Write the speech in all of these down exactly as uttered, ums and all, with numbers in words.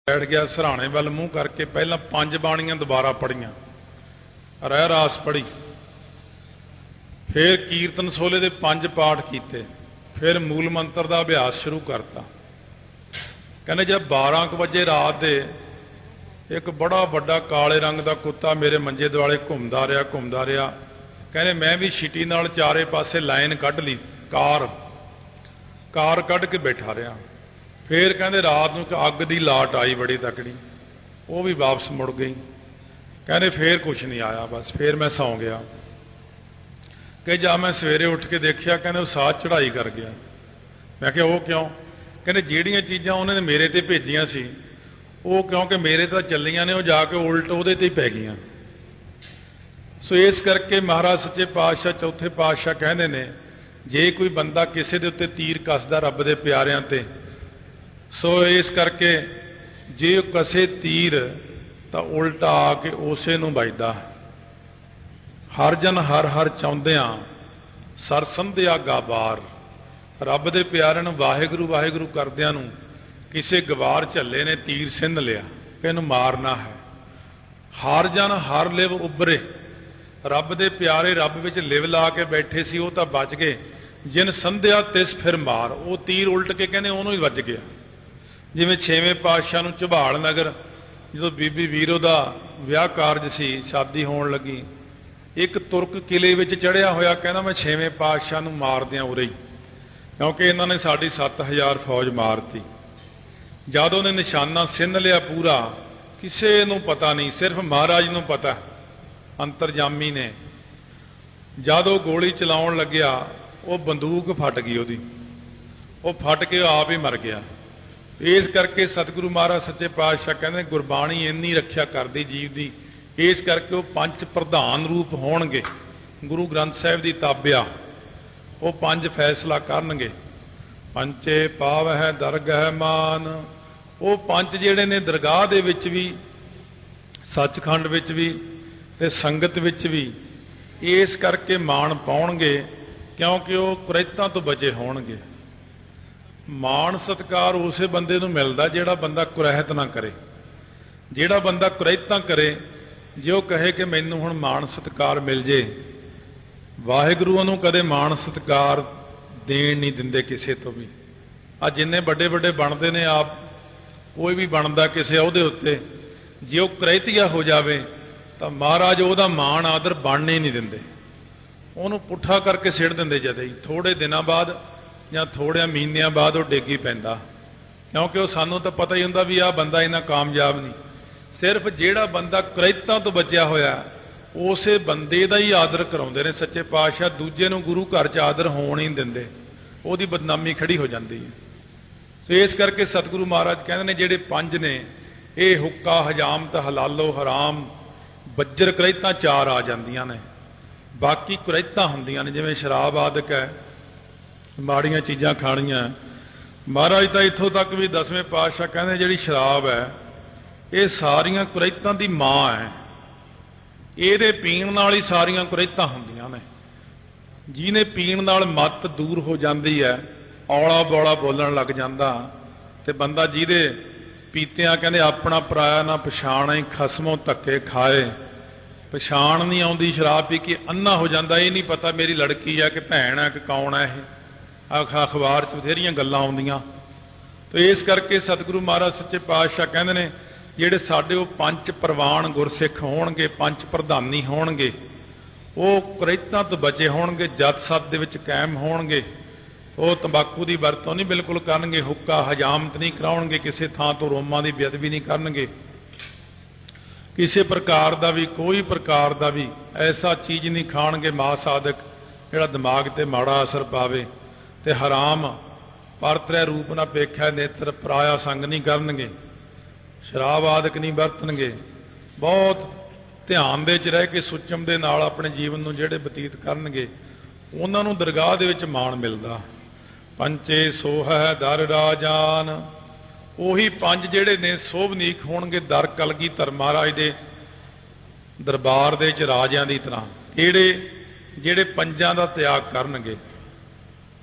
बैठ गया सराहने वाल मूँह करके पहला पंज बाणियां दोबारा पढ़ियां, रह रास पढ़ी, फिर कीर्तन सोले दे पंज पाठ किए, फिर मूल मंत्र का अभ्यास शुरू करता। कहने जब बारह क बजे रात दे एक बड़ा बड़ा काले रंग का कुत्ता मेरे मंजे दुआले घूमता रहा घूमता रहा कहने मैं भी छिटी नाल चारे पासे लाइन कढ़ ली, कार कार कढ़ के बैठा रहा। फिर कहते रात को अग की लाट आई बड़ी तकड़ी, वो भी वापस मुड़ गई। कहते फिर कुछ नहीं आया, बस फिर मैं सौ गया। कि जब मैं सवेरे उठ के देखिया कहते वो साथ चढ़ाई कर गया। मैं क्या वो क्यों? कहते ਜਿਹੜੀਆਂ चीज़ां उन्होंने मेरे ते भेजियां सी वो क्योंकि मेरे तो ਚੱਲੀਆਂ ने वो जाके उल्ट ਉਹਦੇ ਤੇ पै गईयां। सो इस करके महाराज सच्चे पातशाह चौथे पातशाह कहते ने जे कोई बंदा किसी के उत्ते तीर कसदा रब दे प्यारिਆਂ ते, सो इस करके जे कसे तीर तो उल्टा आके उसे नूं वजदा। हर जन हर हर चाहुंदियां सर संध्या गाबार, रब दे प्यारे नूं वाहिगुरू वाहिगुरू करदियां नूं किसे गवार झल्ले ने तीर सिंध लिया कि इहनूं मारना है। हर जन हर लिव उभरे, रब दे प्यारे रब विच लिव ला के बैठे सी, वो तो बच गए। जिन संध्या तिस फिर मार, वो तीर उल्ट के कहने उन्होंने ही वज गया। जिवें छेवें पातशाह नूं ਝਬਾਲ नगर जो बीबी वीरो का विआह कारज सी, शादी होण लगी, एक तुर्क किले विच चढ़िया होया कहना मैं छेवें पातशाह नूं मार दियां उरे ही, क्योंकि इन्हां ने साडी सत्त हज़ार फौज मारती। जद उन्हें निशाना सिंध लिया पूरा, किसे नूं पता नहीं, सिर्फ महाराज नूं पता, अंतरजामी ने। जद वो गोली चलाउण लग्या वो बंदूक फट गई, ਉਹਦੀ वो फट के आप ही मर गया। इस करके सतगुरु महाराज सच्चे पातशाह कहते गुरबाणी इन्नी रखिया करदी जीव की, इस करके वो पंच प्रधान रूप होणगे। गुरु ग्रंथ साहिब की ताबिया वो पंज फैसला करनगे। पंचे पावह दरगह मान, वो पंच जिहड़े ने दरगाह दे विच भी, सचखंड विच भी ते संगत विच भी इस करके मान पाउणगे, क्योंकि वो कुरैतां तो बचे होणगे। मान सत्कार उसे बंदे नूं मिलदा जिहड़ा बंदा कुरैत ना करे। जिहड़ा बंदा कुरैतां करे, जे वो कहे कि मैनूं हुण मान सत्कार मिल जे, वाहिगुरू उहनूं कदे मान सत्कार देण नहीं दिंदे किसी तो भी। आ जिन्ने बड़े बड़े बनते ने, आप कोई भी बनता किसी ओहदे उत्ते, जे वो करैतिया हो जाए तो महाराज ਉਹਦਾ मान आदर बनने नहीं दिंदे, ਉਹਨੂੰ पुट्ठा करके सिट दिंदे। जदे ही थोड़े दिनों बाद या थोड़े महीनों बाद वो डेगी पैंदा, क्योंकि वो सानू तो पता ही हुंदा भी आ बंदा इन्ना कामयाब नहीं। सिर्फ जिहड़ा बंदा करैतां तो बचिया होया उसे बंदे का ही आदर कराउंदे ने सच्चे पातशाह। दूजे नूं गुरु घर च आदर होण ही नहीं दिंदे, ਉਹਦੀ बदनामी खड़ी हो जाती है। सो इस करके सतगुरु महाराज कहते हैं जिहड़े पंज ने, ये हुक्का हजामत हलालो हराम बज्जर करैतां चार आ जांदियां ने, बाकी करैतां हुंदियां ने जिवें शराब आदक है, माड़ियां चीज़ां खाणियां। महाराज तो इत्थों तक भी दसवें पातशाह कहते जिहड़ी शराब है ये सारियां करैतां दी मां है, ਇਹਦੇ ਪੀਣ ਨਾਲ ही सारियां करैतां हुंदियां ने। ਜਿਹਨੇ पीण नाल मत दूर हो जाती है, औला बौला बोलण लग जाता, ते बंदा ਜਿਹਦੇ पीतियां कहते अपना पराया ना पछाण ही खसमों धक्के खाए, पछाण नहीं आउंदी, शराब पी के अन्ना हो जाता, ये नहीं पता मेरी लड़की है कि भैन है कि कौन है। यह अखबार च बथेरियां गल्लां आउंदियां। तो इस करके सतगुरु महाराज सच्चे पातशाह कहते हैं ਜਿਹੜੇ ਸਾਡੇ ਉਹ ਪੰਜ ਪ੍ਰਵਾਨ ਗੁਰਸਿੱਖ ਹੋਣਗੇ, ਪੰਜ ਪ੍ਰਧਾਨੀ ਹੋਣਗੇ, ਉਹ ਕਰੈਤਾਂ ਤੋਂ ਬਚੇ ਹੋਣਗੇ, ਜਤ ਸਤ ਦੇ ਵਿੱਚ ਕਾਇਮ ਹੋਣਗੇ। ਉਹ ਤੰਬਾਕੂ ਦੀ ਵਰਤੋਂ ਨਹੀਂ ਬਿਲਕੁਲ ਕਰਨਗੇ, ਹੁੱਕਾ ਹਜਾਮਤ ਨਹੀਂ ਕਰਾਉਣਗੇ, ਕਿਸੇ ਥਾਂ ਤੋਂ ਰੋਮਾਂ ਦੀ ਬੇਅਦਬੀ ਨਹੀਂ ਕਰਨਗੇ, ਕਿਸੇ ਪ੍ਰਕਾਰ ਦਾ ਵੀ ਕੋਈ ਪ੍ਰਕਾਰ ਦਾ ਵੀ ਐਸਾ ਚੀਜ਼ ਨਹੀਂ ਖਾਣਗੇ ਮਾਸ ਆਦਿਕ ਜਿਹੜਾ ਦਿਮਾਗ ਤੇ ਮਾੜਾ ਅਸਰ ਪਾਵੇ, ਤੇ ਹਰਾਮ ਪਰਤਰੈ ਰੂਪ ਨਾ ਵੇਖਿਆ ਨੇਤਰ, ਪਰਾਇਆ ਸੰਗ ਨਹੀਂ ਕਰਨਗੇ, शराब आदि नहीं वरतणगे। बहुत ध्यान दे च रह के सुचम दे नाल अपने जीवन नूं जिहड़े बतीत करनगे, उन्हां नूं दरगाह दे विच मान मिलदा। पंचे सोह है दर राजान, ਉਹੀ पंज जिहड़े ने सोभनीक होणगे दर कलगीधर महाराज दे दरबार दे च राजियां दी तरह, किहड़े जिहड़े पंजां दा त्याग करनगे।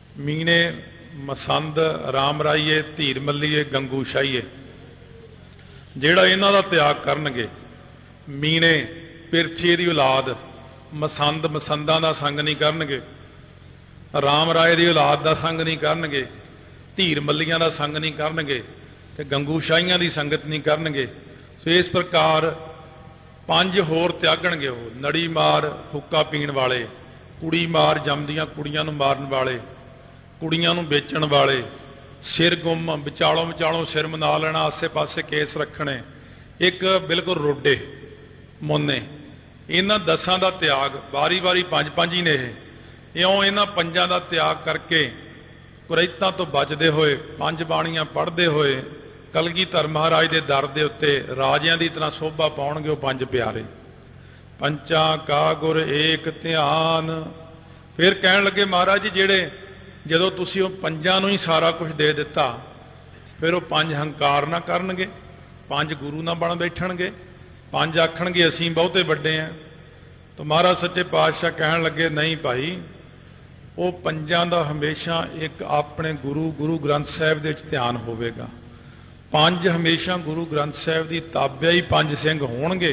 मीणे मसंद राम राईए धीर मल्लीए गंगू शाहीए। ਜਿਹੜਾ ਇਹਨਾਂ ਦਾ ਤਿਆਗ ਕਰਨਗੇ, ਮੀਣੇ ਪਿਰਥੀ ਦੀ ਔਲਾਦ ਮਸੰਦ ਮਸੰਦਾਂ ਦਾ ਸੰਗ ਨਹੀਂ ਕਰਨਗੇ, ਰਾਮ ਰਾਏ ਦੀ ਔਲਾਦ ਦਾ ਸੰਗ ਨਹੀਂ ਕਰਨਗੇ, ਧੀਰ ਮੱਲੀਆਂ ਦਾ ਸੰਗ ਨਹੀਂ ਕਰਨਗੇ, ਤੇ ਗੰਗੂ ਸ਼ਾਹੀਆਂ ਦੀ ਸੰਗਤ ਨਹੀਂ ਕਰਨਗੇ। ਸੋ ਇਸ ਪ੍ਰਕਾਰ ਪੰਜ ਹੋਰ ਤਿਆਗਣਗੇ ਉਹ, ਨੜੀ ਮਾਰ ਹੁੱਕਾ ਪੀਣ ਵਾਲੇ, ਕੁੜੀ ਮਾਰ ਜੰਮਦੀਆਂ ਕੁੜੀਆਂ ਨੂੰ ਮਾਰਨ ਵਾਲੇ, ਕੁੜੀਆਂ ਨੂੰ ਵੇਚਣ ਵਾਲੇ, ਸਿਰ ਗੁੰਮ ਵਿਚਾਲੋਂ ਵਿਚਾਲੋਂ ਸਿਰ ਮਨਾ ਲੈਣਾ, ਆਸੇ ਪਾਸੇ ਕੇਸ ਰੱਖਣੇ, ਇੱਕ ਬਿਲਕੁਲ ਰੋਡੇ ਮੋਨੇ। ਇਹਨਾਂ ਦਸਾਂ ਦਾ ਤਿਆਗ ਵਾਰੀ ਵਾਰੀ ਪੰਜ ਪੰਜ ਹੀ ਨੇ ਇਹ। ਇਉਂ ਇਹਨਾਂ ਪੰਜਾਂ ਦਾ ਤਿਆਗ ਕਰਕੇ ਕੁਰੈਤਾਂ ਤੋਂ ਬਚਦੇ ਹੋਏ, ਪੰਜ ਬਾਣੀਆਂ ਪੜ੍ਹਦੇ ਹੋਏ, ਕਲਗੀਧਰ ਮਹਾਰਾਜ ਦੇ ਦਰ ਦੇ ਉੱਤੇ ਰਾਜਿਆਂ ਦੀ ਤਰ੍ਹਾਂ ਸੋਭਾ ਪਾਉਣਗੇ ਉਹ ਪੰਜ ਪਿਆਰੇ। ਪੰਚਾਂ ਕਾ ਗੁਰ ਏਕ ਧਿਆਨ। ਫਿਰ ਕਹਿਣ ਲੱਗੇ ਮਹਾਰਾਜ ਜੀ, ਜਿਹੜੇ ਜਦੋਂ ਤੁਸੀਂ ਉਹ ਪੰਜਾਂ ਨੂੰ ਹੀ ਸਾਰਾ ਕੁਝ ਦੇ ਦਿੱਤਾ, ਫਿਰ ਉਹ ਪੰਜ ਹੰਕਾਰ ਨਾ ਕਰਨਗੇ, ਪੰਜ ਗੁਰੂ ਨਾ ਬਣ ਬੈਠਣਗੇ, ਪੰਜ ਆਖਣਗੇ ਅਸੀਂ ਬਹੁਤੇ ਵੱਡੇ ਹਾਂ। ਤਾਂ ਮਹਾਰਾਜ ਸੱਚੇ ਪਾਤਸ਼ਾਹ ਕਹਿਣ ਲੱਗੇ, ਨਹੀਂ ਭਾਈ, ਉਹ ਪੰਜਾਂ ਦਾ ਹਮੇਸ਼ਾ ਇੱਕ ਆਪਣੇ ਗੁਰੂ ਗੁਰੂ ਗ੍ਰੰਥ ਸਾਹਿਬ ਦੇ ਵਿੱਚ ਧਿਆਨ ਹੋਵੇਗਾ। ਪੰਜ ਹਮੇਸ਼ਾ ਗੁਰੂ ਗ੍ਰੰਥ ਸਾਹਿਬ ਦੀ ਤਾਬਿਆ ਹੀ ਪੰਜ ਸਿੰਘ ਹੋਣਗੇ।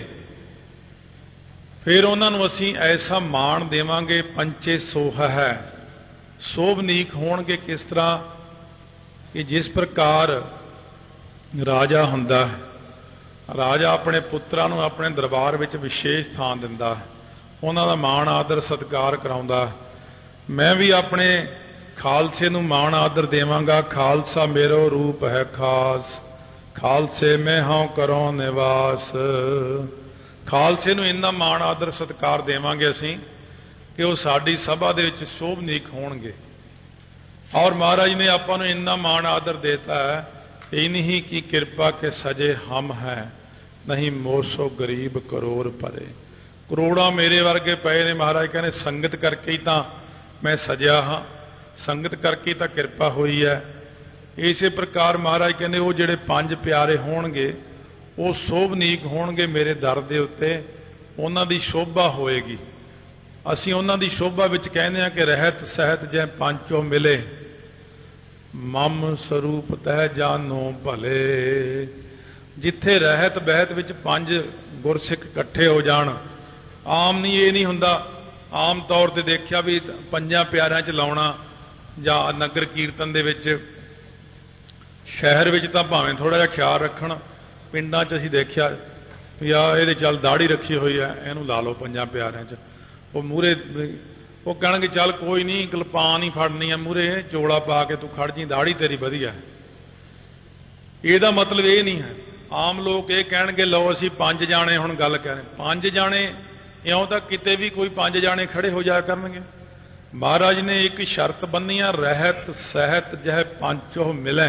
ਫਿਰ ਉਹਨਾਂ ਨੂੰ ਅਸੀਂ ਐਸਾ ਮਾਣ ਦੇਵਾਂਗੇ, ਪੰਚੇ ਸੋਹ ਹੈ, ਸੋਭਨੀਕ ਹੋਣਗੇ। ਕਿਸ ਤਰ੍ਹਾਂ ਕਿ ਜਿਸ ਪ੍ਰਕਾਰ ਰਾਜਾ ਹੁੰਦਾ ਹੈ, ਰਾਜਾ ਆਪਣੇ ਪੁੱਤਰਾਂ ਨੂੰ ਆਪਣੇ ਦਰਬਾਰ ਵਿੱਚ ਵਿਸ਼ੇਸ਼ ਥਾਂ ਦਿੰਦਾ ਹੈ, ਉਹਨਾਂ ਦਾ ਮਾਣ ਆਦਰ ਸਤਿਕਾਰ ਕਰਾਉਂਦਾ। ਮੈਂ ਵੀ ਆਪਣੇ ਖਾਲਸੇ ਨੂੰ ਮਾਣ ਆਦਰ ਦੇਵਾਂਗਾ। ਖਾਲਸਾ ਮੇਰੋ ਰੂਪ ਹੈ ਖਾਸ, ਖਾਲਸੇ ਮੈਂ ਹਾਂ ਕਰੋ ਨਿਵਾਸ। ਖਾਲਸੇ ਨੂੰ ਇੰਨਾ ਮਾਣ ਆਦਰ ਸਤਿਕਾਰ ਦੇਵਾਂਗੇ ਅਸੀਂ ਕਿ ਉਹ ਸਾਡੀ ਸਭਾ ਦੇ ਵਿੱਚ ਸ਼ੋਭਨੀਕ ਹੋਣਗੇ। ਔਰ ਮਹਾਰਾਜ ਨੇ ਆਪਾਂ ਨੂੰ ਇੰਨਾ ਮਾਣ ਆਦਰ ਦੇਤਾ ਹੈ, ਇਹ ਨਹੀਂ ਕਿ ਕਿਰਪਾ ਕੇ ਸਜੇ ਹਮ ਹੈ, ਨਹੀਂ ਮੋਸੋ ਗਰੀਬ ਕਰੋੜ ਭਰੇ। ਕਰੋੜਾਂ ਮੇਰੇ ਵਰਗੇ ਪਏ ਨੇ। ਮਹਾਰਾਜ ਕਹਿੰਦੇ ਸੰਗਤ ਕਰਕੇ ਹੀ ਤਾਂ ਮੈਂ ਸਜਿਆ ਹਾਂ, ਸੰਗਤ ਕਰਕੇ ਤਾਂ ਕਿਰਪਾ ਹੋਈ ਹੈ। ਇਸੇ ਪ੍ਰਕਾਰ ਮਹਾਰਾਜ ਕਹਿੰਦੇ ਉਹ ਜਿਹੜੇ ਪੰਜ ਪਿਆਰੇ ਹੋਣਗੇ ਉਹ ਸ਼ੋਭਨੀਕ ਹੋਣਗੇ ਮੇਰੇ ਦਰ ਦੇ ਉੱਤੇ, ਉਹਨਾਂ ਦੀ ਸ਼ੋਭਾ ਹੋਏਗੀ। ਅਸੀਂ ਉਹਨਾਂ ਦੀ ਸ਼ੋਭਾ ਵਿੱਚ ਕਹਿੰਦੇ ਹਾਂ ਕਿ ਰਹਿਤ ਸਹਿਤ ਜੈ ਪੰਚੋ ਮਿਲੇ, ਮਮ ਸਰੂਪ ਤਹਿ ਜਾਨੋ ਭਲੇ। ਜਿੱਥੇ ਰਹਿਤ ਬਹਿਤ ਵਿੱਚ ਪੰਜ ਗੁਰਸਿੱਖ ਇਕੱਠੇ ਹੋ ਜਾਣ, ਆਮ ਨਹੀਂ, ਇਹ ਨਹੀਂ ਹੁੰਦਾ। ਆਮ ਤੌਰ ਤੇ ਦੇਖਿਆ ਵੀ ਪੰਜਾਂ ਪਿਆਰਿਆਂ 'ਚ ਲਾਉਣਾ ਜਾਂ ਨਗਰ ਕੀਰਤਨ ਦੇ ਵਿੱਚ, ਸ਼ਹਿਰ ਵਿੱਚ ਤਾਂ ਭਾਵੇਂ ਥੋੜ੍ਹਾ ਜਿਹਾ ਖਿਆਲ ਰੱਖਣ, ਪਿੰਡਾਂ 'ਚ ਅਸੀਂ ਦੇਖਿਆ ਵੀ ਆ ਇਹਦੇ ਚੱਲ ਦਾੜੀ ਰੱਖੀ ਹੋਈ ਹੈ, ਇਹਨੂੰ ਲਾ ਲਓ ਪੰਜਾਂ ਪਿਆਰਿਆਂ 'ਚ। ਉਹ ਮੂਹਰੇ ਉਹ ਕਹਿਣਗੇ ਚੱਲ ਕੋਈ ਨਹੀਂ, ਕਿਲਪਾਨ ਹੀ ਫੜਨੀ ਆ, ਮੂਹਰੇ ਚੋਲਾ ਪਾ ਕੇ ਤੂੰ ਖੜ ਜੀ, ਦਾੜੀ ਤੇਰੀ ਵਧੀਆ ਹੈ। ਇਹਦਾ ਮਤਲਬ ਇਹ ਨਹੀਂ ਹੈ। ਆਮ ਲੋਕ ਇਹ ਕਹਿਣਗੇ ਲਓ ਅਸੀਂ ਪੰਜ ਜਾਣੇ ਹੁਣ ਗੱਲ ਕਰ ਰਹੇ, ਪੰਜ ਜਾਣੇ ਇਉਂ ਤਾਂ ਕਿਤੇ ਵੀ ਕੋਈ ਪੰਜ ਜਾਣੇ ਖੜੇ ਹੋ ਜਾਇਆ ਕਰਨਗੇ। ਮਹਾਰਾਜ ਨੇ ਇੱਕ ਸ਼ਰਤ ਬੰਨੀ ਆ, ਰਹਿਤ ਸਹਿਤ ਜਹ ਪੰਚੋ ਮਿਲੇ।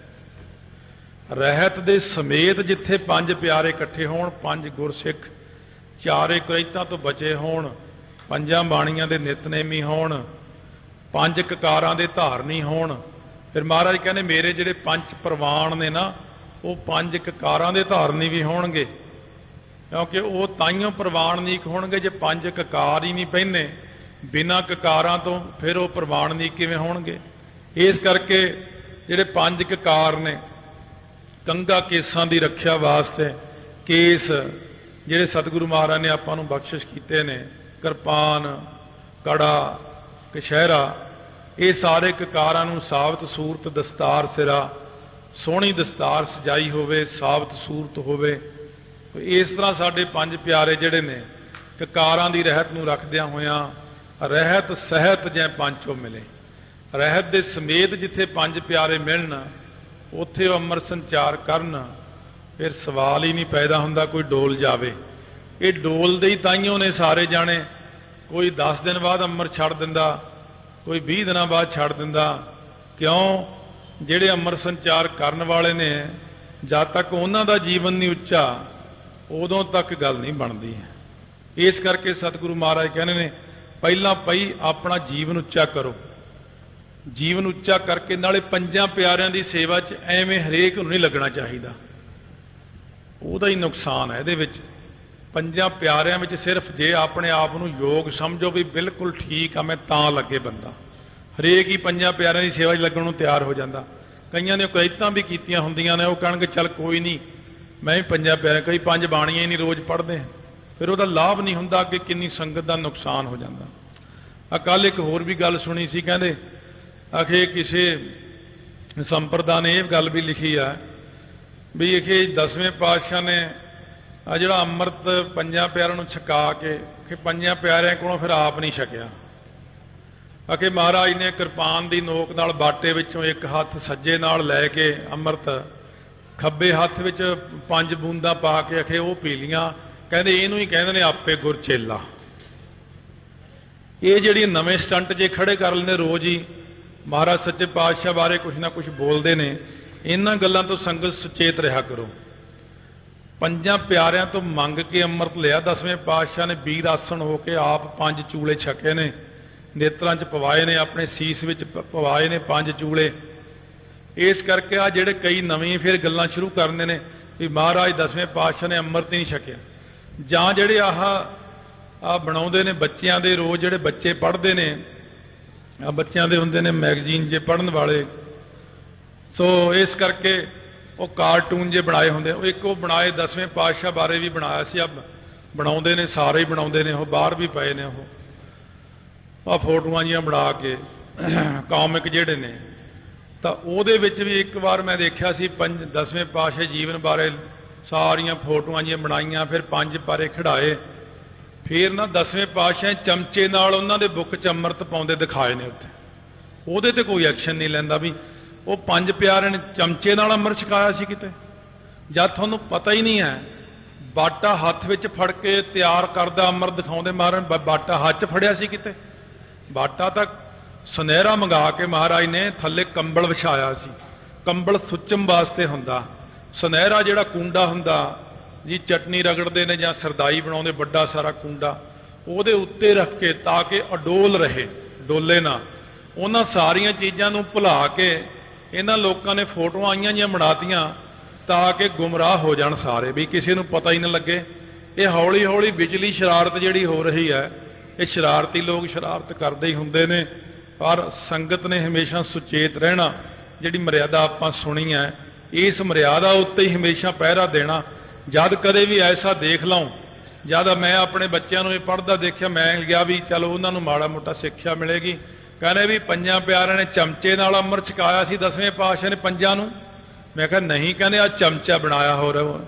ਰਹਿਤ ਦੇ ਸਮੇਤ ਜਿੱਥੇ ਪੰਜ ਪਿਆਰੇ ਇਕੱਠੇ ਹੋਣ, ਪੰਜ ਗੁਰਸਿੱਖ ਚਾਰੇ ਕੁਰੈਤਾਂ ਤੋਂ ਬਚੇ ਹੋਣ, ਪੰਜਾਂ ਬਾਣੀਆਂ ਦੇ ਨਿਤਨੇਮੀ ਹੋਣ, ਪੰਜ ਕਕਾਰਾਂ ਦੇ ਧਾਰਨੀ ਹੋਣ। ਫਿਰ ਮਹਾਰਾਜ ਕਹਿੰਦੇ ਮੇਰੇ ਜਿਹੜੇ ਪੰਜ ਪ੍ਰਵਾਨ ਨੇ ਨਾ, ਉਹ ਪੰਜ ਕਕਾਰਾਂ ਦੇ ਧਾਰਨੀ ਵੀ ਹੋਣਗੇ, ਕਿਉਂਕਿ ਉਹ ਤਾਈਓਂ ਪ੍ਰਵਾਨਨੀਕ ਹੋਣਗੇ ਜੇ ਪੰਜ ਕਕਾਰ ਹੀ ਨਹੀਂ ਪਹਿਨੇ। ਬਿਨਾਂ ਕਕਾਰਾਂ ਤੋਂ ਫਿਰ ਉਹ ਪ੍ਰਵਾਨਨੀਕ ਕਿਵੇਂ ਹੋਣਗੇ? ਇਸ ਕਰਕੇ ਜਿਹੜੇ ਪੰਜ ਕਕਾਰ ਨੇ, ਕੰਘਾ ਕੇਸਾਂ ਦੀ ਰੱਖਿਆ ਵਾਸਤੇ ਕੇਸ ਜਿਹੜੇ ਸਤਿਗੁਰੂ ਮਹਾਰਾਜ ਨੇ ਆਪਾਂ ਨੂੰ ਬਖਸ਼ਿਸ਼ ਕੀਤੇ ਨੇ, ਕਿਰਪਾਨ, ਕੜਾ, ਕਛਹਿਰਾ, ਇਹ ਸਾਰੇ ਕਕਾਰਾਂ ਨੂੰ ਸਾਬਤ ਸੂਰਤ ਦਸਤਾਰ ਸਿਰਾ, ਸੋਹਣੀ ਦਸਤਾਰ ਸਜਾਈ ਹੋਵੇ, ਸਾਬਤ ਸੂਰਤ ਹੋਵੇ। ਇਸ ਤਰ੍ਹਾਂ ਸਾਡੇ ਪੰਜ ਪਿਆਰੇ ਜਿਹੜੇ ਨੇ ਕਕਾਰਾਂ ਦੀ ਰਹਿਤ ਨੂੰ ਰੱਖਦਿਆਂ ਹੋਇਆਂ ਰਹਿਤ ਸਹਿਤ ਜੈ ਪੰਚੋ ਮਿਲੇ। ਰਹਿਤ ਦੇ ਸਮੇਤ ਜਿੱਥੇ ਪੰਜ ਪਿਆਰੇ ਮਿਲਣ ਉੱਥੇ ਉਹ ਅੰਮ੍ਰਿਤ ਸੰਚਾਰ ਕਰਨ। ਫਿਰ ਸਵਾਲ ਹੀ ਨਹੀਂ ਪੈਦਾ ਹੁੰਦਾ ਕੋਈ ਡੋਲ ਜਾਵੇ। ਇਹ ਡੋਲਦੇ ਹੀ ਤਾਈਓਂ ਨੇ ਸਾਰੇ ਜਾਣੇ। ਕੋਈ ਦਸ ਦਿਨ ਬਾਅਦ ਅੰਮ੍ਰਿਤ ਛੱਡ ਦਿੰਦਾ, ਕੋਈ ਵੀਹ ਦਿਨਾਂ ਬਾਅਦ ਛੱਡ ਦਿੰਦਾ। ਕਿਉਂ? ਜਿਹੜੇ ਅੰਮ੍ਰਿਤ ਸੰਚਾਰ ਕਰਨ ਵਾਲੇ ਨੇ, ਜਦ ਤੱਕ ਉਹਨਾਂ ਦਾ ਜੀਵਨ ਨਹੀਂ ਉੱਚਾ ਉਦੋਂ ਤੱਕ ਗੱਲ ਨਹੀਂ ਬਣਦੀ ਹੈ। ਇਸ ਕਰਕੇ ਸਤਿਗੁਰੂ ਮਹਾਰਾਜ ਕਹਿੰਦੇ ਨੇ ਪਹਿਲਾਂ ਪਈ ਆਪਣਾ ਜੀਵਨ ਉੱਚਾ ਕਰੋ। ਜੀਵਨ ਉੱਚਾ ਕਰਕੇ ਨਾਲੇ ਪੰਜਾਂ ਪਿਆਰਿਆਂ ਦੀ ਸੇਵਾ 'ਚ ਐਵੇਂ ਹਰੇਕ ਨੂੰ ਨਹੀਂ ਲੱਗਣਾ ਚਾਹੀਦਾ, ਉਹਦਾ ਹੀ ਨੁਕਸਾਨ ਹੈ ਇਹਦੇ ਵਿੱਚ। ਪੰਜਾਂ ਪਿਆਰਿਆਂ ਵਿੱਚ ਸਿਰਫ ਜੇ ਆਪਣੇ ਆਪ ਨੂੰ ਯੋਗ ਸਮਝੋ ਵੀ ਬਿਲਕੁਲ ਠੀਕ ਆ ਮੈਂ ਤਾਂ ਲੱਗੇ ਬੰਦਾ, ਹਰੇਕ ਹੀ ਪੰਜਾਂ ਪਿਆਰਿਆਂ ਦੀ ਸੇਵਾ 'ਚ ਲੱਗਣ ਨੂੰ ਤਿਆਰ ਹੋ ਜਾਂਦਾ। ਕਈਆਂ ਨੇ ਕੁਰੈਤਾਂ ਵੀ ਕੀਤੀਆਂ ਹੁੰਦੀਆਂ ਨੇ, ਉਹ ਕਹਿਣਗੇ ਚੱਲ ਕੋਈ ਨਹੀਂ मैं भी पंजां प्यारे, कई पंज बाणियां ही नहीं रोज़ पढ़ते, फिर वह लाभ नहीं होंदा कि किन्नी संगत का नुकसान हो जाता। अकाल एक होर भी गल सुनी सी, कहते आखे किसी संप्रदा ने यह गल भी लिखी है भी आखे दसवें पातशाह ने आ जिहड़ा अमृत पंजां प्यारिਆਂ ਨੂੰ छका के कि पंजां प्यारिਆਂ कोलों फिर आप नहीं छकिया। आखे महाराज ने किरपान की नोक नाल बाटे विचों एक हथ सज्जे नाल लैके अमृत खब्बे हथ विच पंज बूंदा पा के आखे वो पी लियां, कहते इहनूं ही कहंदे ने आपे गुर चेला। ये जिहड़ी नवें स्टंट जे खड़े कर लेंदे रोज़ ही महाराज सच्चे पातशाह बारे कुछ ना कुछ बोलते हैं, इन्हां गल्लां तो संगत सुचेत रहा करो। पंजां प्यारिਆਂ तो मंग के अमृत लिया, दसवें पातशाह ने वीर आसन होके आप पंज चूले छके ने, नेत्रां च पवाए ने, अपने सीस विच पवाए ने पंज चूले। इस करके आ जिहड़े कई नवीं फिर गल्लां शुरू करने ने भी महाराज दसवें पातशाह ने अमृत ही नहीं छकिया, जां जिहड़े आह आ बनाउंदे ने बच्चियां दे रोज़ जिहड़े बच्चे पढ़ते ने, आ बच्चों के होंदे ने मैगजीन जे पढ़न वाले, सो इस करके वो कार्टून जे बनाए होंदे, एक वो बनाए दसवें पातशाह बारे भी बनाया सी, अब बनाउंदे ने सारे ही बनाउंदे ने, वो बाहर भी पए ने, वो आ फोटोआं जिहां बना के कॉमिक जिहड़े ने, तां उहदे विच भी एक बार मैं देखिया सी पंज दसवें पातशाह जीवन बारे सारियां फोटोआं जिहां बनाईयां, फिर पंज पारे खड़ाए, फिर ना दसवें पातशाह चमचे नाल उन्हां दे बुक च अमृत पाउंदे दिखाए ने उत्थे, उहदे ते कोई एक्शन नहीं लैंदा भी वो पंज प्यारे ने चमचे नाल अमृत छकाया सी किते, जद तुहानूं पता ही नहीं है। बाटा हत्थ विच फड़ के तैयार करदा अमृत दिखाउंदे महाराज, बाटा हत्थ च फड़िया सी किते, बाटा तां सुनहरा मंगा के महाराज ने थल्ले कंबल विछाया सी, कंबल सुचम वास्ते हुंदा, सुनहरा जिहड़ा कूंडा हुंदा जी चटनी रगड़ते हैं जां सरदाई बनाउंदे बड़ा सारा कूंडा, उहदे उत्ते रख के ताकि अडोल रहे, डोले ना। उन्हां सारियां चीज़ां नूं भुला के इन्हां लोकां ने फोटोआं आईयां जिहां बनातियां ताकि गुमराह हो जाण सारे, भी किसी नूं पता ही ना लगे। ये हौली हौली बिजली शरारत जिहड़ी हो रही है, ये शरारती लोग शरारत करदे ही हुंदे ने, पर संगत ने हमेशा सुचेत रहना। जिहड़ी मर्यादा आपां सुनी है, इस मर्यादा उत्ते ही हमेशा पहरा देना। जद कदे भी ऐसा देख लऊं, जद मैं अपने बच्चों को पढ़ता देखिया, मैं गया भी चलो उन्होंने माड़ा मोटा सिक्ख्या मिलेगी, कहने भी पंजां प्यारिਆਂ ने चमचे नाल अमृत छकाया सी दसवें पातशाह ने पंजां नूं, मैं कहा नहीं, कहने आ चमचा बनाया हो रहा।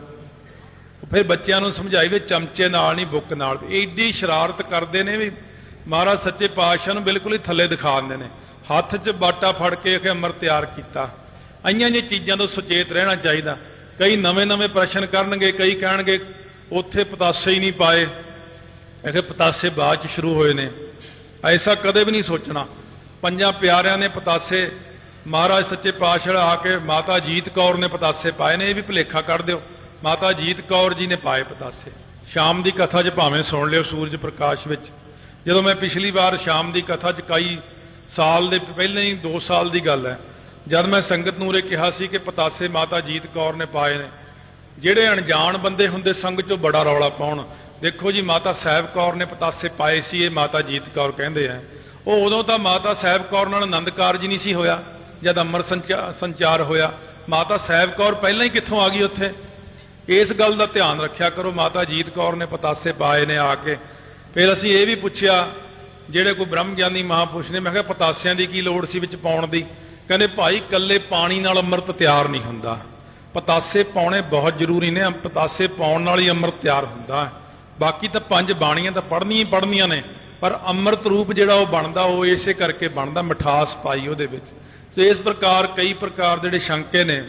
फिर बच्चों को समझाई भी चमचे नाल नहीं बुक नाल, एडी शरारत करते हैं भी महाराज सच्चे पातशाह नूं बिल्कुल ही थल्ले दिखा दिंदे ने, हत्थ च बाटा फड़ के अमृत तैयार किया। आईयां जी चीज़ों तो सुचेत रहना चाहिए। कई नवे नवे प्रश्न करनगे, कई कहणगे उत्थे पतासे ही नहीं पाए, आखे पतासे बाद च शुरू होए ने। ऐसा कदे भी नहीं सोचना। पंजां प्यारिਆਂ ने पतासे महाराज सच्चे पातशाह आके माता जीत कौर ने पतासे पाए ने, ये भी भुलेखा कर दिओ, माता जीत कौर जी ने पाए पतासे। शाम की कथा च भावें सुन लिओ सूरज प्रकाश विच, जदों मैं पिछली बार शाम की कथा च कई साल दे पहले ही दो साल की गल है, जब मैं संगत नूं उरे कहा सी कि पतासे माता जीत कौर ने पाए ने, जिहड़े अणजाण बंदे हुंदे संगत चों बड़ा रौला पाउण, देखो जी माता साहिब कौर ने पतासे पाए सी, ये माता जीत कौर कहंदे हैं। वो उदों तां माता साहिब कौर नाल आनंद कारज नहीं सी होया, जद अमर संचार संचार होया, माता साहिब कौर पहलां ही कित्थों आ गई उत्थे। इस गल का ध्यान रखिया करो। माता जीत कौर ने पतासे पाए ने आके। फिर असीं ये भी पुछया जिहड़े कोई ब्रह्म ज्ञानी महापुरुष ने, मैं कहा पतासियां की की लोड़ सी विच पाउण दी, कहंदे भाई कल्ले पानी नाल अमृत तैयार नहीं हुंदा, पतासे पाउणे बहुत जरूरी ने, पतासे पाउण नाल ही अमृत तैयार हुंदा है। बाकी तो पंज बाणियां तो पढ़नियां ही पढ़नियां ने, पर अमृत रूप जिहड़ा वो बनदा वो इसे करके बनदा, मिठास पाई उहदे विच। सो इस प्रकार कई प्रकार जिहड़े शंके ने,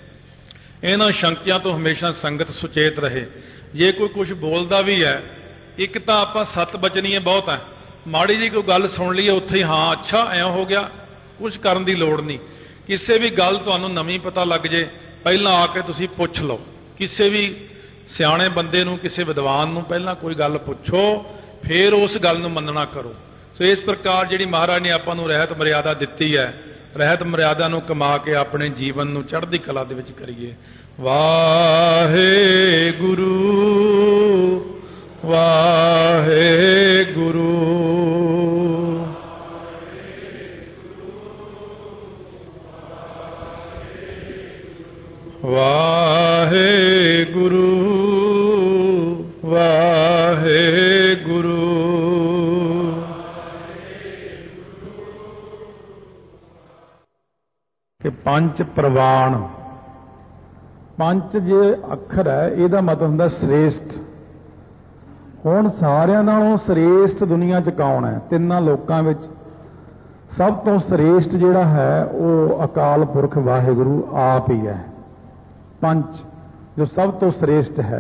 इन्हां शंकियां तो हमेशा संगत सुचेत रहे। जे कोई कुछ बोलदा भी है, एक तो आपां सत बचनीए बहुत है, माड़ी जी कोई गल सुन लीए उत्थे ही हाँ अच्छा ऐं हो गया, कुछ करन दी लोड़ नहीं। किसी भी गल तुहानूं नवीं पता लग जे, पहलां आके तुसीं पुछ लो। किसी भी सियाणे बंदे नूं, किसी विद्वान नूं पहलां कोई गल पुछो, फिर उस गल नूं मनना करो। सो इस प्रकार जिहड़ी महाराज ने आपां नूं रहत मर्यादा दित्ती है, रहत मर्यादा नूं कमा के अपने जीवन नूं चढ़दी कला दे विच करिए। वाहे गुरु वाहे गुरु वाहे गुरु पंच प्रवाण। पंच जे अखर है इहदा मतलब हुंदा श्रेष्ठ। हुण सारिਆਂ नालों श्रेष्ठ दुनिया च कौन है? तिन्नां लोकां विच सब तो श्रेष्ठ जिहड़ा है वो अकाल पुरख वाहिगुरु आप ही है। पंच जो सब तो श्रेष्ठ है।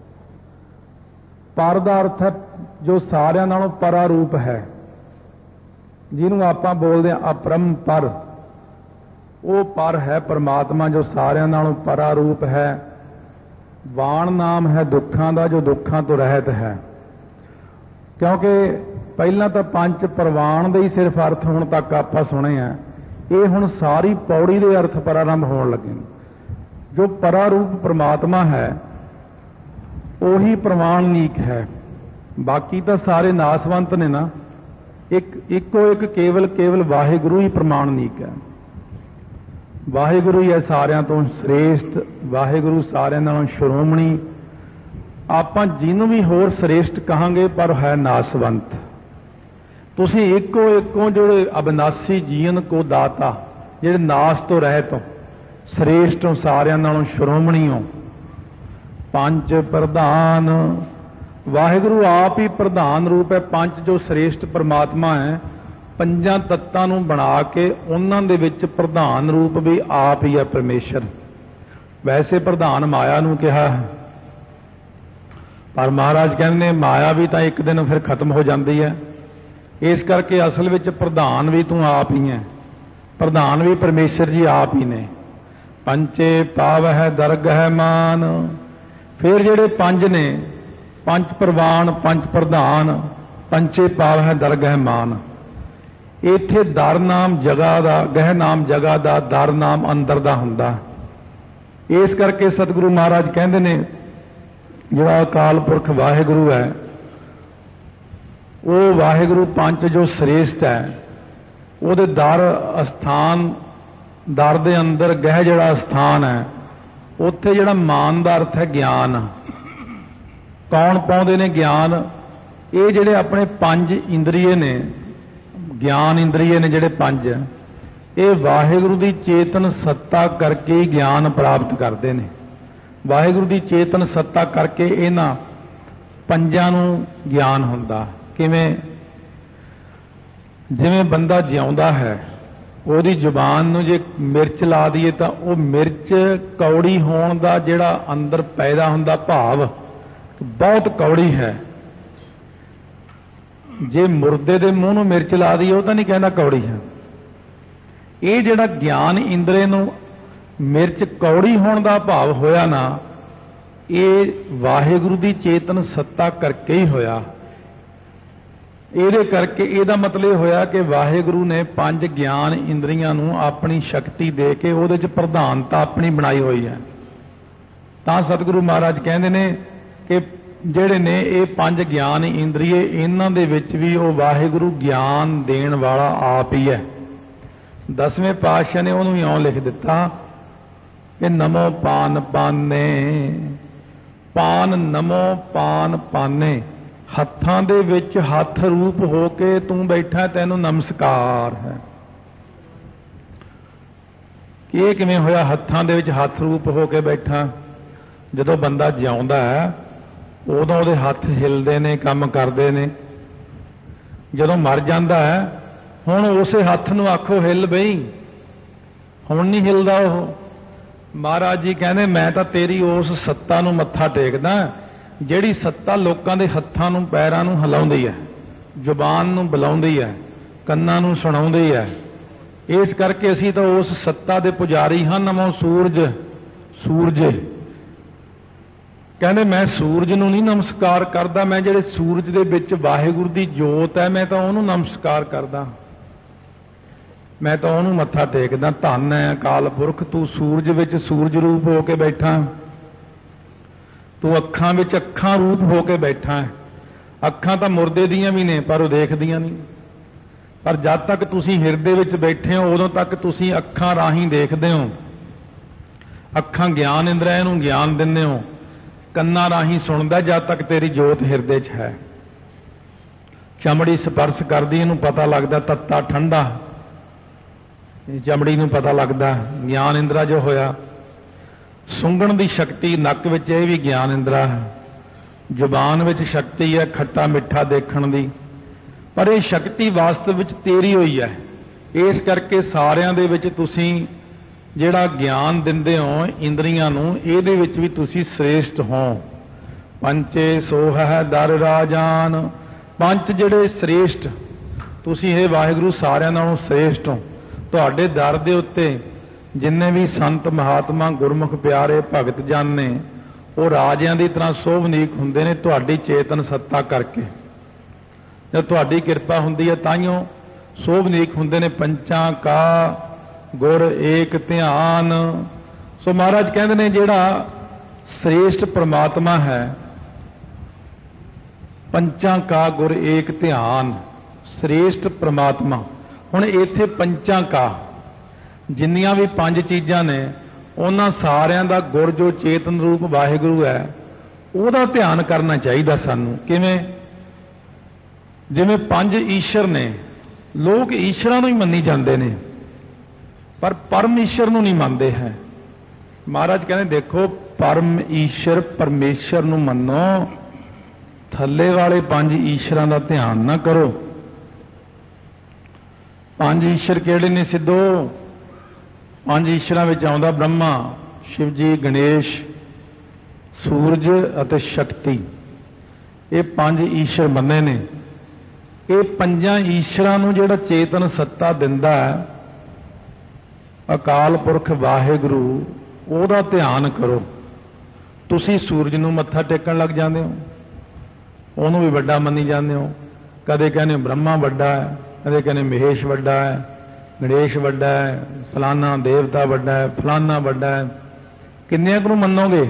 पर दा अर्थ है जो सारिਆਂ नालों परा रूप है, जिन्होंने आपां बोलते हैं अपरम पर, वो पर है परमात्मा जो सारिਆਂ नालों परा रूप है। वाण नाम है दुखां दा जो दुखां तो रहत है। क्योंकि पहला तो पंच प्रवाण दे ही सिर्फ अर्थ हुण तक आपां सुने हैं, ये हुण सारी पौड़ी दे अर्थ प्रारंभ होण लगे। जो परा रूप परमात्मा है वही प्रमाणिक है, बाकी तो सारे नासवंत ने ना। एक इको एक केवल केवल वाहिगुरु ही प्रमाणिक है। वाहिगुरु ही है सारिਆਂ तो श्रेष्ठ, वाहिगुरु सारिਆਂ नालों श्रोमणी। आपां जिन्हों भी होर श्रेष्ठ कहांगे पर है नासवंत। तुसीं इको इको जो अविनाशी जीवन को दाता, जिहड़े नास तो रहत हो, श्रेष्ठ हो, सारिਆਂ नालों श्रोमणी हो। पंच प्रधान, वाहिगुरु आप ही प्रधान रूप है। पंच जो श्रेष्ठ परमात्मा है, पंजां तत्तां नूं बना के उन्हां दे विच प्रधान रूप भी आप ही है परमेश्वर। वैसे प्रधान माया नूं कहा है, पर महाराज कहते माया भी तो एक दिन फिर खत्म हो जाती है। इस करके असल विच प्रधान भी तू आप ही है, प्रधान भी परमेश्वर जी आप ही ने। पंचे पाव है दरग है मान। फिर जेड़े पंज ने, पंच प्रवाण, पंच प्रधान, पंचे पाव है दरग है मान। इत्थे दर नाम जगह दा, गह नाम जगह दा, दर नाम अंदर दा हुंदा। इस करके सतगुरु महाराज कहते ने जिहड़ा अकाल पुरख वाहिगुरु है, वो वाहिगुरु पंच जो श्रेष्ठ है, वो दर स्थान, दर दे अंदर गह जिहड़ा स्थान है, उत्थे जिहड़ा मान दा अर्थ है ज्ञान। कौन पाउंदे ने ज्ञान? ये जिहड़े अपने पंज इंद्रिय ने, ज्ञान इंद्रिय ने जिहड़े पंज, ये वाहिगुरु दी चेतन सत्ता करके ही ज्ञान प्राप्त करते हैं। वाहिगुरु दी चेतन सत्ता करके इन्हां पंजां नूं ज्ञान हुंदा। किवें? जिवें बंदा जिउंदा है, ਉਹਦੀ ਜ਼ੁਬਾਨ ਨੂੰ ਜੇ ਮਿਰਚ ਲਾ ਦਈਏ ਤਾਂ ਉਹ ਮਿਰਚ ਕੌੜੀ ਹੋਣ ਦਾ ਜਿਹੜਾ ਅੰਦਰ ਪੈਦਾ ਹੁੰਦਾ ਭਾਵ ਬਹੁਤ ਕੌੜੀ ਹੈ। ਜੇ ਮੁਰਦੇ ਦੇ ਮੂੰਹ ਨੂੰ ਮਿਰਚ ਲਾ ਦਈਏ ਉਹ ਤਾਂ ਨਹੀਂ ਕਹਿੰਦਾ ਕੌੜੀ ਹੈ। ਇਹ ਜਿਹੜਾ ਗਿਆਨ ਇੰਦਰੇ ਨੂੰ ਮਿਰਚ ਕੌੜੀ ਹੋਣ ਦਾ ਭਾਵ ਹੋਇਆ ਨਾ, ਇਹ ਵਾਹਿਗੁਰੂ ਦੀ ਚੇਤਨ ਸੱਤਾ ਕਰਕੇ ਹੀ ਹੋਇਆ। ਇਹਦੇ ਕਰਕੇ ਇਹਦਾ ਮਤਲਬ ਇਹ ਹੋਇਆ ਕਿ ਵਾਹਿਗੁਰੂ ਨੇ ਪੰਜ ਗਿਆਨ ਇੰਦਰੀਆਂ ਨੂੰ ਆਪਣੀ ਸ਼ਕਤੀ ਦੇ ਕੇ ਉਹਦੇ 'ਚ ਪ੍ਰਧਾਨਤਾ ਆਪਣੀ ਬਣਾਈ ਹੋਈ ਹੈ। ਤਾਂ ਸਤਿਗੁਰੂ ਮਹਾਰਾਜ ਕਹਿੰਦੇ ਨੇ ਕਿ ਜਿਹੜੇ ਨੇ ਇਹ ਪੰਜ ਗਿਆਨ ਇੰਦਰੀਏ, ਇਹਨਾਂ ਦੇ ਵਿੱਚ ਵੀ ਉਹ ਵਾਹਿਗੁਰੂ ਗਿਆਨ ਦੇਣ ਵਾਲਾ ਆਪ ਹੀ ਹੈ। ਦਸਵੇਂ ਪਾਤਸ਼ਾਹ ਨੇ ਉਹਨੂੰ ਇਉਂ ਲਿਖ ਦਿੱਤਾ ਕਿ ਨਮੋ ਪਾਨ ਪਾਨੇ, ਪਾਨ ਨਮੋ ਪਾਨ ਪਾਨੇ। ਹੱਥਾਂ ਦੇ ਵਿੱਚ ਹੱਥ ਰੂਪ ਹੋ ਕੇ ਤੂੰ ਬੈਠਾ, ਤੈਨੂੰ ਨਮਸਕਾਰ ਹੈ। ਇਹ ਕਿਵੇਂ ਹੋਇਆ ਹੱਥਾਂ ਦੇ ਵਿੱਚ ਹੱਥ ਰੂਪ ਹੋ ਕੇ ਬੈਠਾ? ਜਦੋਂ ਬੰਦਾ ਜਿਉਂਦਾ ਹੈ ਉਦੋਂ ਉਹਦੇ ਹੱਥ ਹਿਲਦੇ ਨੇ, ਕੰਮ ਕਰਦੇ ਨੇ। ਜਦੋਂ ਮਰ ਜਾਂਦਾ ਹੈ ਹੁਣ ਉਸੇ ਹੱਥ ਨੂੰ ਆਖੋ ਹਿੱਲ ਬਈ, ਹੁਣ ਨਹੀਂ ਹਿਲਦਾ ਉਹ। ਮਹਾਰਾਜ ਜੀ ਕਹਿੰਦੇ ਮੈਂ ਤਾਂ ਤੇਰੀ ਉਸ ਸੱਤਾ ਨੂੰ ਮੱਥਾ ਟੇਕਦਾ ਜਿਹੜੀ ਸੱਤਾ ਲੋਕਾਂ ਦੇ ਹੱਥਾਂ ਨੂੰ ਪੈਰਾਂ ਨੂੰ ਹਿਲਾਉਂਦੀ ਹੈ, ਜ਼ੁਬਾਨ ਨੂੰ ਬੁਲਾਉਂਦੀ ਹੈ, ਕੰਨਾਂ ਨੂੰ ਸੁਣਾਉਂਦੀ ਹੈ। ਇਸ ਕਰਕੇ ਅਸੀਂ ਤਾਂ ਉਸ ਸੱਤਾ ਦੇ ਪੁਜਾਰੀ ਹਾਂ। ਨਮੋ ਸੂਰਜ, ਸੂਰਜ ਕਹਿੰਦੇ ਮੈਂ ਸੂਰਜ ਨੂੰ ਨਹੀਂ ਨਮਸਕਾਰ ਕਰਦਾ, ਮੈਂ ਜਿਹੜੇ ਸੂਰਜ ਦੇ ਵਿੱਚ ਵਾਹਿਗੁਰੂ ਦੀ ਜੋਤ ਹੈ ਮੈਂ ਤਾਂ ਉਹਨੂੰ ਨਮਸਕਾਰ ਕਰਦਾ, ਮੈਂ ਤਾਂ ਉਹਨੂੰ ਮੱਥਾ ਟੇਕਦਾ। ਧੰਨ ਹੈ ਅਕਾਲ ਪੁਰਖ, ਤੂੰ ਸੂਰਜ ਵਿੱਚ ਸੂਰਜ ਰੂਪ ਹੋ ਕੇ ਬੈਠਾ, ਤੂੰ ਅੱਖਾਂ ਵਿੱਚ ਅੱਖਾਂ ਰੂਪ ਹੋ ਕੇ ਬੈਠਾ ਹੈ। ਅੱਖਾਂ ਤਾਂ ਮੁਰਦੇ ਦੀਆਂ ਵੀ ਨੇ ਪਰ ਉਹ ਦੇਖਦੀਆਂ ਨਹੀਂ। ਪਰ ਜਦ ਤੱਕ ਤੁਸੀਂ ਹਿਰਦੇ ਵਿੱਚ ਬੈਠੇ ਹੋ ਉਦੋਂ ਤੱਕ ਤੁਸੀਂ ਅੱਖਾਂ ਰਾਹੀਂ ਦੇਖਦੇ ਹੋ। ਅੱਖਾਂ ਗਿਆਨ ਇੰਦਰੀਆਂ ਨੂੰ ਗਿਆਨ ਦਿੰਦੇ ਹੋ, ਕੰਨਾਂ ਰਾਹੀਂ ਸੁਣਦਾ ਜਦ ਤੱਕ ਤੇਰੀ ਜੋਤ ਹਿਰਦੇ 'ਚ ਹੈ। ਚਮੜੀ ਸਪਰਸ਼ ਕਰਦੀ, ਇਹਨੂੰ ਪਤਾ ਲੱਗਦਾ ਤੱਤਾ ਠੰਡਾ। चमड़ी नूं पता लगदा। ज्ञान इंद्रा जो होया, सुंघण दी शक्ति नक विच, ये भी ज्ञान इंद्रा है। जुबान विच शक्ति है खट्टा मिठा देखण दी, पर यह शक्ति वास्तव विच तेरी होई है। इस करके सारियां दे विच तुसीं जिहड़ा ज्ञान दिंदे हो इंद्रियां नूं, इहदे विच भी तुसीं श्रेष्ठ हो। पंचे सोह है दर राजान, पंच जिहड़े श्रेष्ठ तुसीं हे वाहिगुरू सारियां नालों श्रेष्ठ हो। तुहाडे दर दे उत्ते जिन्ने भी संत महात्मा गुरमुख प्यारे भगत जन ने वो राजियां दी तरह सोभनीक हुंदे ने तुहाडी चेतन सत्ता करके। जब तुहाडी किरपा हुंदी है ताइयों सोभनीक हुंदे ने। पंचां का गुर एक ध्यान। सो महाराज कहंदे ने जिहड़ा श्रेष्ठ परमात्मा है, पंचां का गुर एक ध्यान, श्रेष्ठ परमात्मा। हुण इत्थे पंचां का जिन्नियां भी पंज चीज़ां ने उन्हां सारियां दा गुर जो चेतन रूप वाहिगुरू है ਉਹਦਾ ध्यान करना चाहिए सानू। किवें? जिवें पंज ईश्वर ने, लोग ईश्वरां नूं ही मन्नी जांदे ने पर परम ईश्वर नूं नहीं मनते हैं। महाराज कहते देखो परम ईश्वर परमेश्वर नूं मन्नो, थल्ले वाले पंज ईश्वरां दा ध्यान ना करो। पंज ईश्वर किहड़े ने सिद्धो? पंज ईश्वरां विच आउंदा ब्रह्मा, शिवजी, गणेश, सूरज अते शक्ति। ये पंज ईश्वर बने ने। ये पंजां ईश्वरां नूं जिहड़ा चेतन सत्ता दिंदा है अकाल पुरख वाहिगुरू, ਉਹਦਾ ध्यान करो। तुसीं सूरज नूं मत्था टेकण लग जांदे हो, ਉਹਨੂੰ भी वड्डा मन्नी जांदे हो। कदे कहने ब्रह्मा वड्डा है, कदे कहने महेश वड्डा है, गणेश वड्डा है, फलाना देवता वड्डा है, फलाना वड्डा है। किन्ने को मन्नोगे?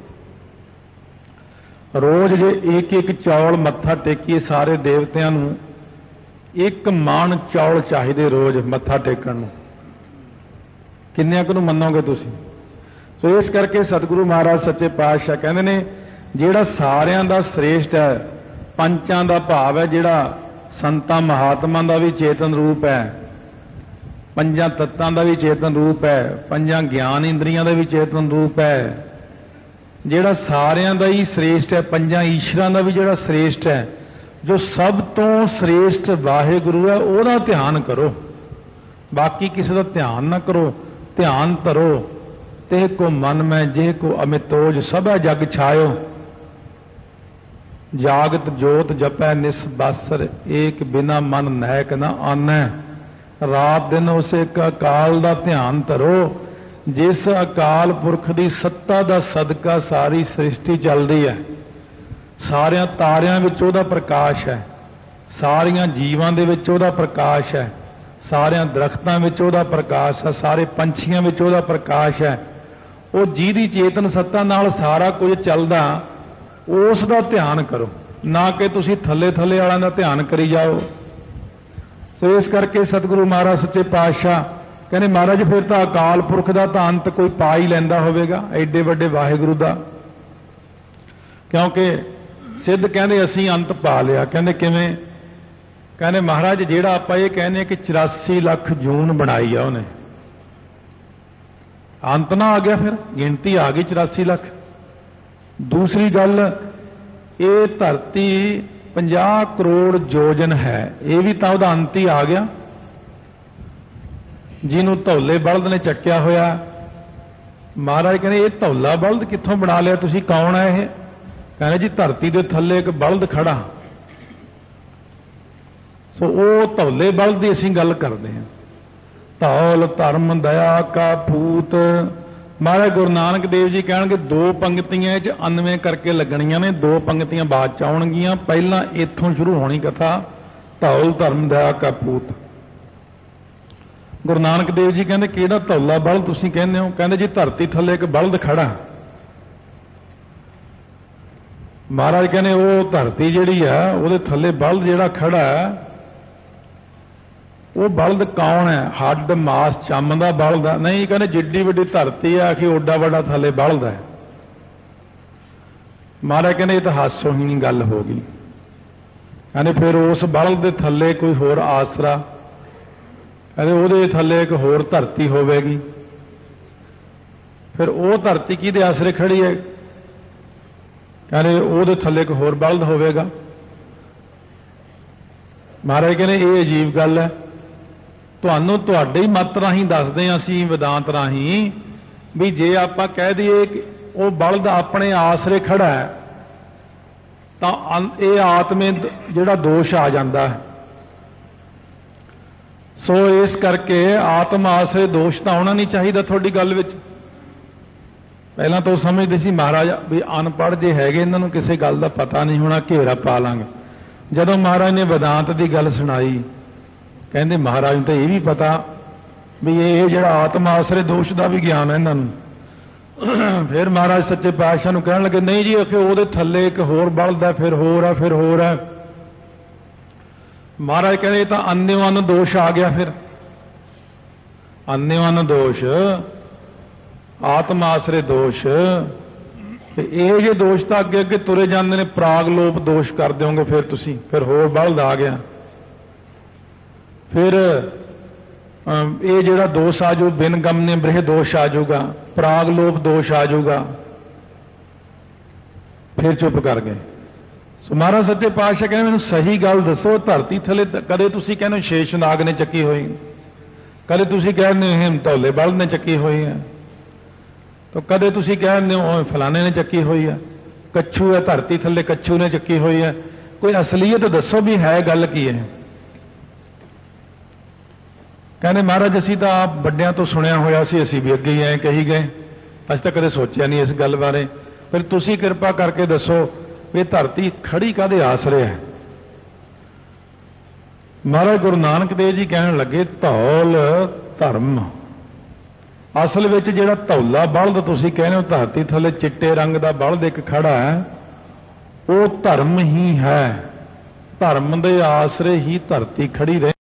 रोज जे एक एक चौल मत्था टेकीए सारे देवतियां नूं एक माण चौल चाहिए रोज मत्था टेकण नूं, किन्ने को मन्नोगे तुसीं? सो इस करके सतगुरु महाराज सच्चे पातशाह कहंदे ने जिहड़ा सारियां दा श्रेष्ठ है, पंचां दा भाव है जिहड़ा संतां महात्मा दा भी चेतन रूप है, पंजां तत्तां दा भी चेतन रूप है, पंजां ज्ञान इंद्रियां दा भी चेतन रूप है, जिहड़ा सारियां दा ही श्रेष्ठ है, पंजां ईश्वरां दा भी जिहड़ा श्रेष्ठ है, जो सब तो श्रेष्ठ वाहिगुरू है ਉਹਦਾ ध्यान करो। बाकी किसी का ध्यान ना करो। ध्यान धरो ते को मन में जे को अमितोज सभा जग छायो, जागत जोत जपै निस बासर, एक बिना मन नैक न आनै। रात दिन उस एक अकाल दा ध्यान धरो जिस अकाल पुरख दी सत्ता दा सदका सारी सृष्टि चलदी है। सारियां तारियां विच ओहदा प्रकाश है, सारियां जीवां दे विच ओहदा प्रकाश है, सारियां दरख्तां विच ओहदा प्रकाश है, सारे पंछियां विच ओहदा प्रकाश है। वो जिहदी चेतन सत्ता नाल सारा कुछ चलदा उस दा ध्यान करो, ना कि तुसीं थल्ले थल्ले वालियां दा ध्यान करी जाओ। सो इस करके सतगुरु महाराज सच्चे पातशाह कहने महाराज फिर तो अकाल पुरख का तो अंत कोई पा ही लैंदा होवेगा एडे वड्डे वाहिगुरू का, क्योंकि सिद्ध कहते असीं अंत पा लिया। कहते किवें? कहते महाराज जिहड़ा आपां ये कहने कि चौरासी लख जून बनाई है उन्हें, अंत ना आ गया, फिर गिनती आ गई चौरासी लख। दूसरी गल ये धरती पचास करोड़ योजन है, ये भी तो वह अंत ही आ गया। जिन्हों धौले बलद ने चक्या होया, महाराज कहने ये धौला बलद कित्थों बना लिया तुसीं, कौन है ये? कहने जी धरती के थल्ले एक बलद खड़ा। सो वो धौले बलद की असीं गल करते हैं। धौल धर्म दया का पूत। महाराज गुरु नानक देव जी कहणगे दो पंक्तियां च अनवें करके लगनियां ने, दो पंक्तियां बाद च आउणगियां, पहलां इत्थों शुरू होनी कथा धौल धर्म दया का पूत। गुरु नानक देव जी कहते किहड़ा धौला बलद तुसीं कहंदे हो? कहंदे जी धरती थल्ले एक बलद खड़ा। महाराज कहने वो धरती जिहड़ी है उहदे थल्ले बलद जिहड़ा खड़ा है वो बलद कौन है? हड्ड मास चम दा बलद है? नहीं, कहने जिड्डी वड्डी धरती है कि ओडा वड्डा थल्ले बलद है। महाराज कहने ये तो हास्योहीनी गल हो गई। कहने फिर उस बलद दे थल्ले कोई होर आसरा? ਕਹਿੰਦੇ ਉਹਦੇ ਥੱਲੇ ਇੱਕ ਹੋਰ ਧਰਤੀ ਹੋਵੇਗੀ। ਫਿਰ ਉਹ ਧਰਤੀ ਕਿਹਦੇ ਆਸਰੇ ਖੜੀ ਹੈ? ਕਹਿੰਦੇ ਉਹਦੇ ਥੱਲੇ ਇੱਕ ਹੋਰ ਬਲਦ ਹੋਵੇਗਾ। ਮਹਾਰਾਜ ਕਹਿੰਦੇ ਇਹ ਅਜੀਬ ਗੱਲ ਹੈ, ਤੁਹਾਨੂੰ ਤੁਹਾਡੇ ਹੀ ਮਤ ਰਾਹੀਂ ਦੱਸਦੇ ਹਾਂ ਅਸੀਂ ਵਿਦਾਂਤ ਰਾਹੀਂ ਵੀ ਜੇ ਆਪਾਂ ਕਹਿ ਦਈਏ ਕਿ ਉਹ ਬਲਦ ਆਪਣੇ ਆਸਰੇ ਖੜਾ ਹੈ ਤਾਂ ਇਹ ਆਤਮੇ ਜਿਹੜਾ ਦੋਸ਼ ਆ ਜਾਂਦਾ ਹੈ। ਸੋ ਇਸ ਕਰਕੇ ਆਤਮ ਆਸਰੇ ਦੋਸ਼ ਤਾਂ ਆਉਣਾ ਨਹੀਂ ਚਾਹੀਦਾ ਤੁਹਾਡੀ ਗੱਲ ਵਿੱਚ। ਪਹਿਲਾਂ ਤਾਂ ਉਹ ਸਮਝਦੇ ਸੀ ਮਹਾਰਾਜ ਵੀ ਅਨਪੜ੍ਹ ਜੇ ਹੈਗੇ, ਇਹਨਾਂ ਨੂੰ ਕਿਸੇ ਗੱਲ ਦਾ ਪਤਾ ਨਹੀਂ ਹੋਣਾ, ਘੇਰਾ ਪਾ ਲਾਂਗੇ। ਜਦੋਂ ਮਹਾਰਾਜ ਨੇ ਵਿਦਾਂਤ ਦੀ ਗੱਲ ਸੁਣਾਈ, ਕਹਿੰਦੇ ਮਹਾਰਾਜ ਨੂੰ ਤਾਂ ਇਹ ਵੀ ਪਤਾ ਵੀ ਇਹ ਜਿਹੜਾ ਆਤਮ ਆਸਰੇ ਦੋਸ਼ ਦਾ ਵੀ ਗਿਆਨ ਹੈ ਇਹਨਾਂ ਨੂੰ। ਫਿਰ ਮਹਾਰਾਜ ਸੱਚੇ ਪਾਤਸ਼ਾਹ ਨੂੰ ਕਹਿਣ ਲੱਗੇ ਨਹੀਂ ਜੀ ਅਖੇ ਉਹਦੇ ਥੱਲੇ ਇੱਕ ਹੋਰ ਬਲਦ ਹੈ, ਫਿਰ ਹੋਰ ਹੈ, ਫਿਰ ਹੋਰ ਹੈ। ਮਹਾਰਾਜ ਕਹਿੰਦੇ ਇਹ ਤਾਂ ਅੰਨਿਓ ਅੰਨ ਦੋਸ਼ ਆ ਗਿਆ। ਫਿਰ ਅੰਨਿਓ ਅੰਨ ਦੋਸ਼, ਆਤਮ ਆਸਰੇ ਦੋਸ਼, ਤੇ ਇਹ ਜੇ ਦੋਸ਼ ਤਾਂ ਅੱਗੇ ਅੱਗੇ ਤੁਰੇ ਜਾਂਦੇ ਨੇ। ਪ੍ਰਾਗ ਲੋਪ ਦੋਸ਼ ਕਰ ਦਿਓਗੇ ਫਿਰ ਤੁਸੀਂ, ਫਿਰ ਹੋਰ ਬਲਦ ਆ ਗਿਆ। ਫਿਰ ਇਹ ਜਿਹੜਾ ਦੋਸ਼ ਆ ਜਾਊ ਬਿਨ ਗਮਨੇ ਬ੍ਰਿਹ ਦੋਸ਼ ਆ ਜਾਊਗਾ, ਪ੍ਰਾਗ ਲੋਪ ਦੋਸ਼ ਆ ਜਾਊਗਾ। ਫਿਰ ਚੁੱਪ ਕਰ ਗਏ। ਸੋ ਮਹਾਰਾਜ ਸੱਚੇ ਪਾਤਸ਼ਾਹ ਕਹਿੰਦੇ ਮੈਨੂੰ ਸਹੀ ਗੱਲ ਦੱਸੋ, ਧਰਤੀ ਥੱਲੇ ਕਦੇ ਤੁਸੀਂ ਕਹਿੰਦੇ ਸ਼ੇਸ਼ਨਾਗ ਨੇ ਚੱਕੀ ਹੋਈ, ਕਦੇ ਤੁਸੀਂ ਕਹਿੰਦੇ ਹੋ ਹਿਮਤੌਲੇ ਬਲਦ ਨੇ ਚੱਕੀ ਹੋਈ ਹੈ, ਤਾਂ ਕਦੇ ਤੁਸੀਂ ਕਹਿੰਦੇ ਹੋ ਫਲਾਣੇ ਨੇ ਚੱਕੀ ਹੋਈ ਹੈ। ਕੱਛੂ ਹੈ ਧਰਤੀ ਥੱਲੇ, ਕੱਛੂ ਨੇ ਚੱਕੀ ਹੋਈ ਹੈ। ਕੋਈ ਅਸਲੀਅਤ ਦੱਸੋ ਵੀ ਹੈ ਗੱਲ ਕੀ ਹੈ। ਕਹਿੰਦੇ ਮਹਾਰਾਜ ਅਸੀਂ ਤਾਂ ਆਪ ਵੱਡਿਆਂ ਤੋਂ ਸੁਣਿਆ ਹੋਇਆ ਸੀ, ਅਸੀਂ ਵੀ ਅੱਗੇ ਹੀ ਐਂ ਕਹੀ ਗਏ, ਅਸੀਂ ਤਾਂ ਕਦੇ ਸੋਚਿਆ ਨਹੀਂ ਇਸ ਗੱਲ ਬਾਰੇ। ਫਿਰ ਤੁਸੀਂ ਕਿਰਪਾ ਕਰਕੇ ਦੱਸੋ ਵੀ ਧਰਤੀ ਖੜੀ ਕਾਹਦੇ ਆਸਰੇ ਹੈ। ਮਹਾਰਾਜ ਗੁਰੂ ਨਾਨਕ ਦੇਵ ਜੀ ਕਹਿਣ ਲੱਗੇ ਧੌਲ ਧਰਮ। ਅਸਲ ਵਿੱਚ ਜਿਹੜਾ ਧੌਲਾ ਬਲਦ ਤੁਸੀਂ ਕਹਿੰਦੇ ਹੋ ਧਰਤੀ ਥੱਲੇ ਚਿੱਟੇ ਰੰਗ ਦਾ ਬਲਦ ਇੱਕ ਖੜਾ ਹੈ, ਉਹ ਧਰਮ ਹੀ ਹੈ। ਧਰਮ ਦੇ ਆਸਰੇ ਹੀ ਧਰਤੀ ਖੜੀ ਰਹੇ।